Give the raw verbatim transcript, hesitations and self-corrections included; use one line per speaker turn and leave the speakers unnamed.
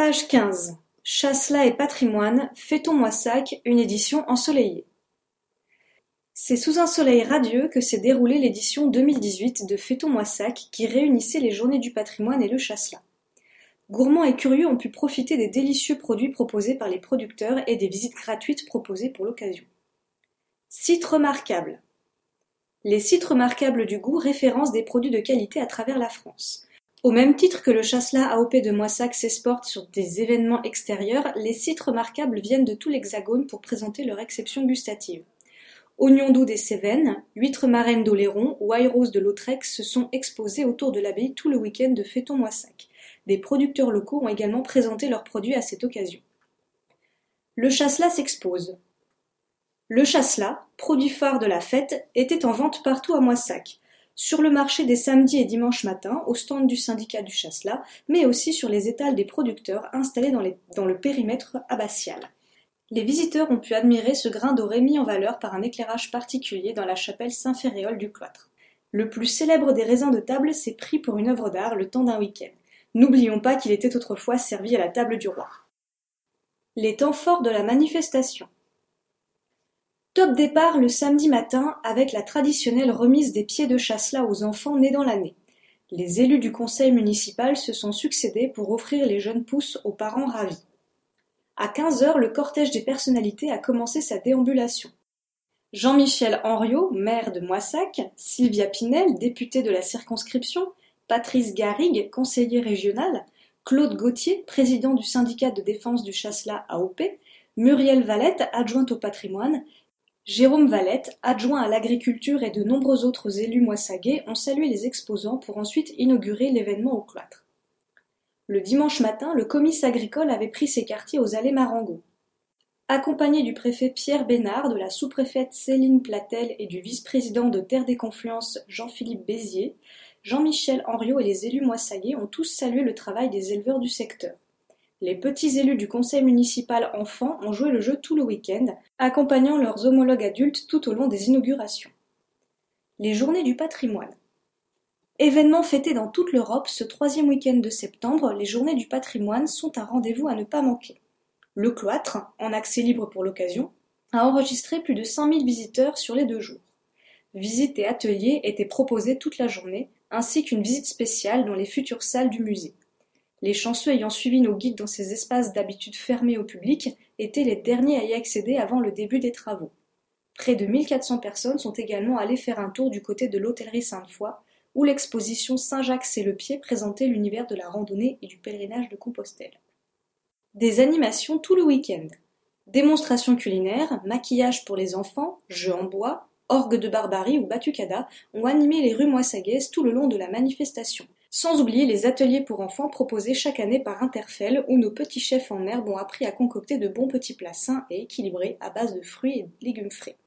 Page quinze. Chasselas et patrimoine, Fêtons Moissac, une édition ensoleillée. C'est sous un soleil radieux que s'est déroulée l'édition deux mille dix-huit de Fêtons Moissac qui réunissait les Journées du patrimoine et le Chasselas. Gourmands et curieux ont pu profiter des délicieux produits proposés par les producteurs et des visites gratuites proposées pour l'occasion. Sites remarquables. Les sites remarquables du goût référencent des produits de qualité à travers la France. Au même titre que le Chasselas A O P de Moissac s'exporte sur des événements extérieurs, les sites remarquables viennent de tout l'Hexagone pour présenter leur exception gustative. Oignons doux des Cévennes, huîtres marraines d'Oléron ou ail rose de Lautrec se sont exposés autour de l'abbaye tout le week-end de Fêtons Moissac. Des producteurs locaux ont également présenté leurs produits à cette occasion. Le Chasselas s'expose. Le Chasselas, produit phare de la fête, était en vente partout à Moissac. Sur le marché des samedis et dimanches matins, au stand du syndicat du Chasselas, mais aussi sur les étals des producteurs installés dans, les, dans le périmètre abbatial. Les visiteurs ont pu admirer ce grain doré mis en valeur par un éclairage particulier dans la chapelle Saint-Féréol du cloître. Le plus célèbre des raisins de table s'est pris pour une œuvre d'art le temps d'un week-end. N'oublions pas qu'il était autrefois servi à la table du roi. Les temps forts de la manifestation. Top départ le samedi matin avec la traditionnelle remise des pieds de Chasselas aux enfants nés dans l'année. Les élus du conseil municipal se sont succédés pour offrir les jeunes pousses aux parents ravis. À quinze heures, le cortège des personnalités a commencé sa déambulation. Jean-Michel Henriot, maire de Moissac, Sylvia Pinel, députée de la circonscription, Patrice Garrigue, conseiller régional, Claude Gauthier, président du syndicat de défense du Chasselas A O P, Muriel Valette, adjointe au patrimoine, Jérôme Valette, adjoint à l'agriculture et de nombreux autres élus moissagais ont salué les exposants pour ensuite inaugurer l'événement au cloître. Le dimanche matin, le comice agricole avait pris ses quartiers aux allées Marengo. Accompagné du préfet Pierre Bénard, de la sous-préfète Céline Platel et du vice-président de Terre des Confluences Jean-Philippe Bézier, Jean-Michel Henriot et les élus moissagais ont tous salué le travail des éleveurs du secteur. Les petits élus du conseil municipal enfants ont joué le jeu tout le week-end, accompagnant leurs homologues adultes tout au long des inaugurations. Les Journées du patrimoine. Événement fêté dans toute l'Europe, ce troisième week-end de septembre, les Journées du patrimoine sont un rendez-vous à ne pas manquer. Le cloître, en accès libre pour l'occasion, a enregistré plus de cent mille visiteurs sur les deux jours. Visites et ateliers étaient proposés toute la journée, ainsi qu'une visite spéciale dans les futures salles du musée. Les chanceux ayant suivi nos guides dans ces espaces d'habitude fermés au public étaient les derniers à y accéder avant le début des travaux. Près de mille quatre cents personnes sont également allées faire un tour du côté de l'hôtellerie Sainte-Foy, où l'exposition Saint-Jacques-c'est-le-Pied présentait l'univers de la randonnée et du pèlerinage de Compostelle. Des animations tout le week-end. Démonstrations culinaires, maquillage pour les enfants, jeux en bois, orgues de barbarie ou batucada ont animé les rues moissagaises tout le long de la manifestation. Sans oublier les ateliers pour enfants proposés chaque année par Interfell où nos petits chefs en herbe ont appris à concocter de bons petits plats sains et équilibrés à base de fruits et légumes frais.